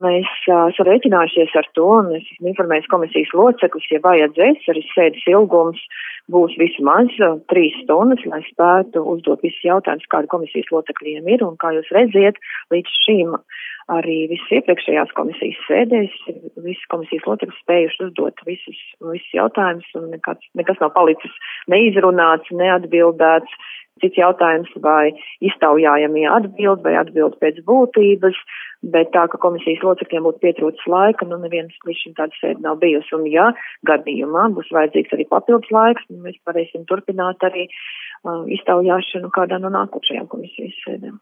Mēs esam rēķinājušies ar to, un es esmu informējis komisijas loceklis, ja vajadzēs, arī sēdes ilgums būs vismaz 3 stundas, lai spētu uzdot visus jautājumus, kādi komisijas locekļiem ir, un kā jūs redziet, līdz šīm arī visas iepriekšējās komisijas sēdēs, visas komisijas locekļi spējuši uzdot visus jautājumus, un nekas nav palicis neizrunāts, neatbildēts. Cits jautājums, vai iztaujājamie atbild, vai atbild pēc būtības, bet tā, ka komisijas locekļiem būtu pietrūcis laika, neviens līdz šim tāda sēde nav bijusi. Un ja gadījumā būs vajadzīgs arī papildus laiks, mēs varēsim turpināt arī iztaujāšanu kādā no nākošajām komisijas sēdēm.